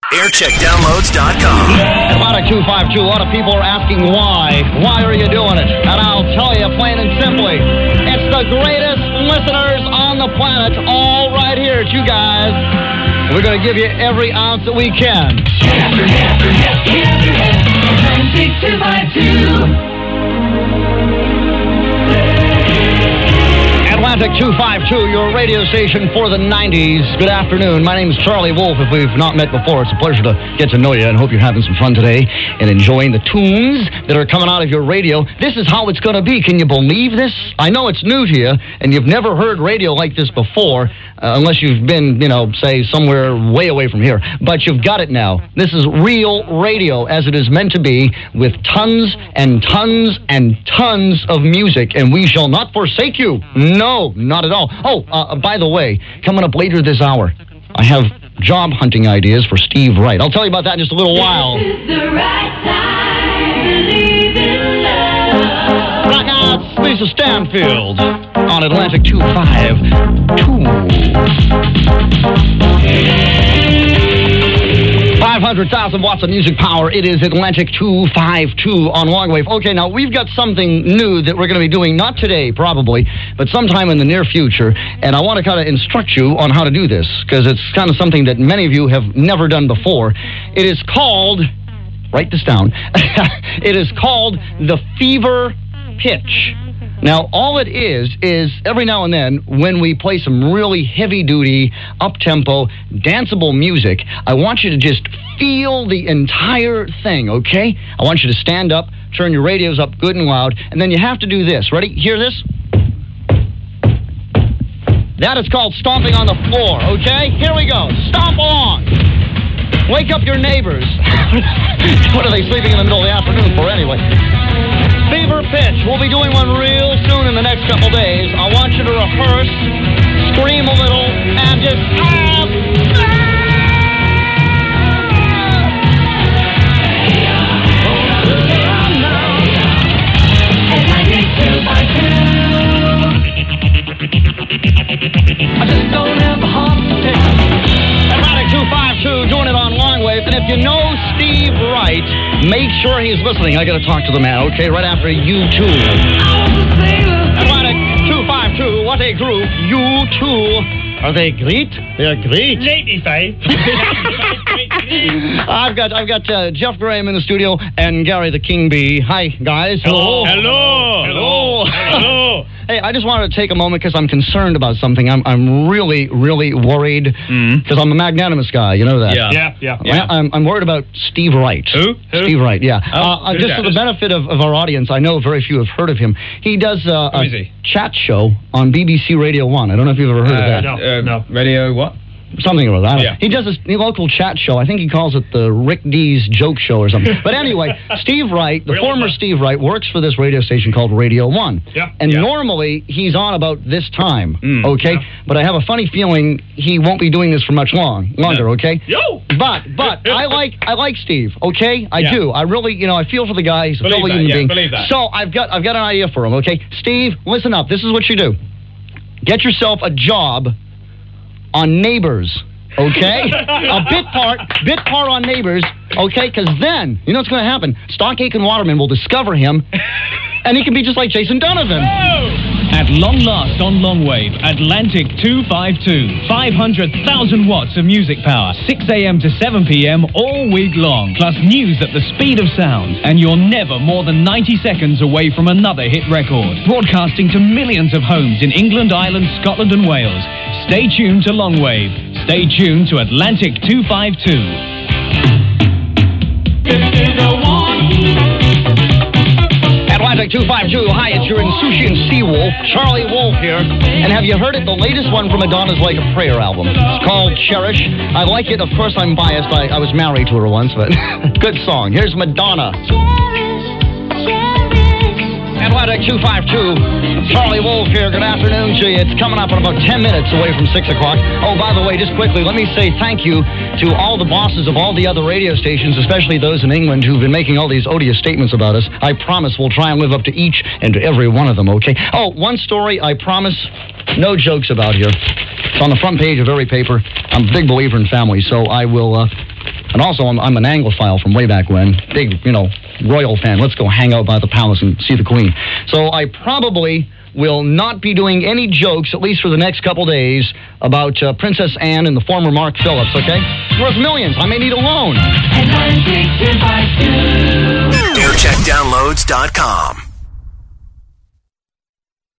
aircheckdownloads.com. Atlantic 252, a lot of people are asking why. Why are you doing it? And I'll tell you plain and simply, it's the greatest listeners on the planet, all right here. It's you guys. We're going to give you every ounce that we can. Atlantic 252. Atlantic 252, your radio station for the 90s. Good afternoon. My name is Charlie Wolf. If we've not met before, it's a pleasure to get to know you and hope you're having some fun today and enjoying the tunes that are coming out of your radio. This is how it's going to be. Can you believe this? I know it's new to you and you've never heard radio like this before, unless you've been, say somewhere way away from here. But you've got it now. This is real radio as it is meant to be, with tons and tons and tons of music, and we shall not forsake you. No, not at all. Oh, by the way, coming up later this hour, I have job hunting ideas for Steve Wright. I'll tell you about that in just a little while. This is the right time, believe in love. Right now, it's Lisa Stanfield on Atlantic 252. 500,000 watts of music power. It is Atlantic 252 on Longwave. Okay, now we've got something new that we're going to be doing, not today, probably, but sometime in the near future. And I want to kind of instruct you on how to do this, because it's kind of something that many of you have never done before. It is called, write this down, it is called the fever pitch. Now, all it is every now and then, when we play some really heavy-duty, up-tempo, danceable music, I want you to just feel the entire thing, okay? I want you to stand up, turn your radios up good and loud, and then you have to do this. Ready? Hear this? That is called stomping on the floor, okay? Here we go. Stomp along. Wake up your neighbors. What are they sleeping in the middle of the afternoon for anyway? Fever pitch. We'll be doing one real soon in the next couple days. I want you to rehearse, scream a little, and just I just don't have the heart to take it. Atlantic 252, doing it on Longwave. And if you know Steve Wright, make sure he's listening. I got to talk to the man, okay? Right after U2. Atlantic 252, what a group. U2. Are they great? They're great. 85. I've got Jeff Graham in the studio and Gary the King Bee. Hi, guys. Hello. Hello. Hello. Hello. Hey, I just wanted to take a moment because I'm concerned about something. I'm really, really worried because I'm a magnanimous guy. You know that? Yeah. I'm worried about Steve Wright. Who? Steve Wright, yeah. Oh, just for the benefit of our audience, I know very few have heard of him. He does a chat show on BBC Radio 1. I don't know if you've ever heard of that. No. Radio what? Something or other. Yeah. He does a local chat show. I think he calls it the Rick D's Joke Show or something. But anyway, Steve Wright, the former Steve Wright, works for this radio station called Radio 1. Yeah. And normally he's on about this time, okay? Yeah. But I have a funny feeling he won't be doing this for much longer, okay? Yo! But I like Steve, okay? I do. I really, I feel for the guy. He's a fellow human being. Believe that. So I've got an idea for him, okay? Steve, listen up. This is what you do. Get yourself a job on Neighbors, okay? A bit part on Neighbors, okay? Because then, you know what's going to happen? Stock Aitken Waterman will discover him, and he can be just like Jason Donovan. At long last on Longwave, Atlantic 252. 500,000 watts of music power, 6 a.m. to 7 p.m. all week long. Plus news at the speed of sound. And you're never more than 90 seconds away from another hit record. Broadcasting to millions of homes in England, Ireland, Scotland and Wales. Stay tuned to Longwave. Stay tuned to Atlantic 252. This is the one. Atlantic 252, hi, it's your insouciant Seawolf, Charlie Wolf here. And have you heard it? The latest one from Madonna's Like a Prayer album. It's called Cherish. I like it. Of course, I'm biased. I was married to her once, but good song. Here's Madonna. Atlantic 252, Charlie Wolf here. Good afternoon to you. It's coming up in about 10 minutes away from 6 o'clock. Oh, by the way, just quickly, let me say thank you to all the bosses of all the other radio stations, especially those in England who've been making all these odious statements about us. I promise we'll try and live up to each and to every one of them, okay? Oh, one story, I promise, no jokes about here. It's on the front page of every paper. I'm a big believer in family, so I will And also, I'm an Anglophile from way back when. Big, royal fan. Let's go hang out by the palace and see the Queen. So I probably will not be doing any jokes, at least for the next couple days, about Princess Anne and the former Mark Phillips, okay? Worth millions. I may need a loan. Atlantic 252. AirCheckDownloads.com.